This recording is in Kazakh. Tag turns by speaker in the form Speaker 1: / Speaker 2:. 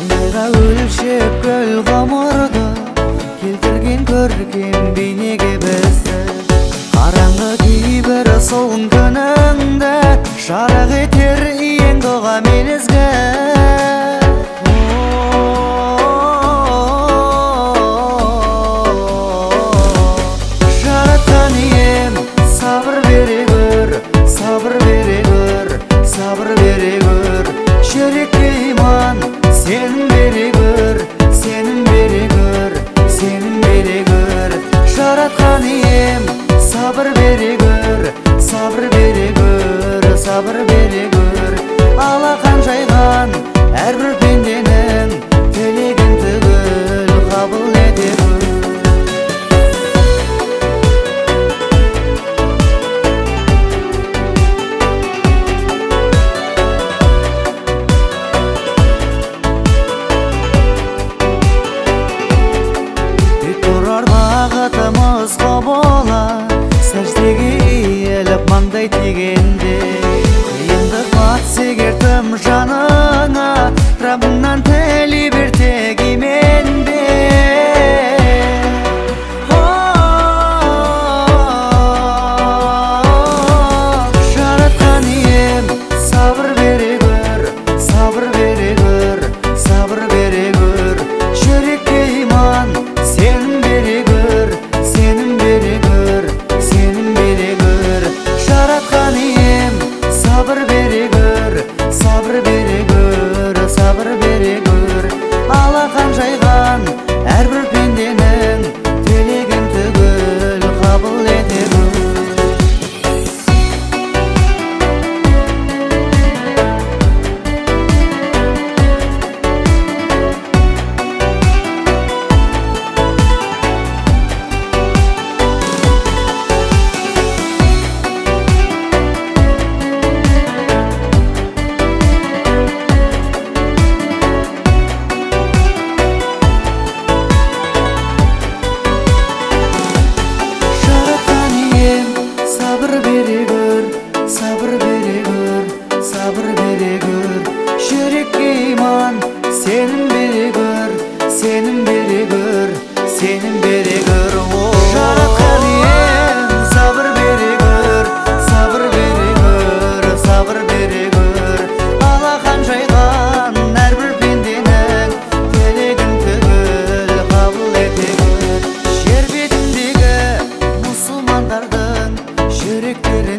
Speaker 1: айға өлшеп көл ғұмырды, келтірген көркем бейнеге бізді. Қараңғы кейбір солғын күніңді, жарық етер ең дұға мен ізгі. Жаратқан ием, сабыр бере көр, сабыр бере көр, сабыр бере көр. Жүрекке иман, сенім бере көр, сенім бере көр, сенім бере көр. Жаратқан ием, сабыр бере көр, сабыр бере көр, сабыр бере көр. Алақан жайған әрбір пенденің тілегін түгел қабыл ете көр. Бағытымызға бола сәждеге иіліп маңдай тигенде, қиындық батса егер тым жаныңа, Раббыңнан тілей бер тек именде. Жаратқан ием, сабыр бере көр, сабыр бере көр, сабыр бере көр. Жүрекке иман, сенім бере көр, сенім бере көр, сенім бере көр. Жаратқан ием, сабыр бере көр, сабыр бере көр, сабыр бере көр. Алақан жайған әрбір пенденің тілегін түгел қабыл ете көр. Сабыр бере көр, сабыр бере көр, сабыр бере көр. Жүрекке иман, сенім бере көр, сенім бере көр, сенім бере көр. Жаратқан ием, сабыр бере көр, сабыр бере көр, сабыр бере көр. Алақан жайған әрбір пенденің тілегін түгел қабыл ете көр. Жер бетіндегі мұсылмандардың жүректері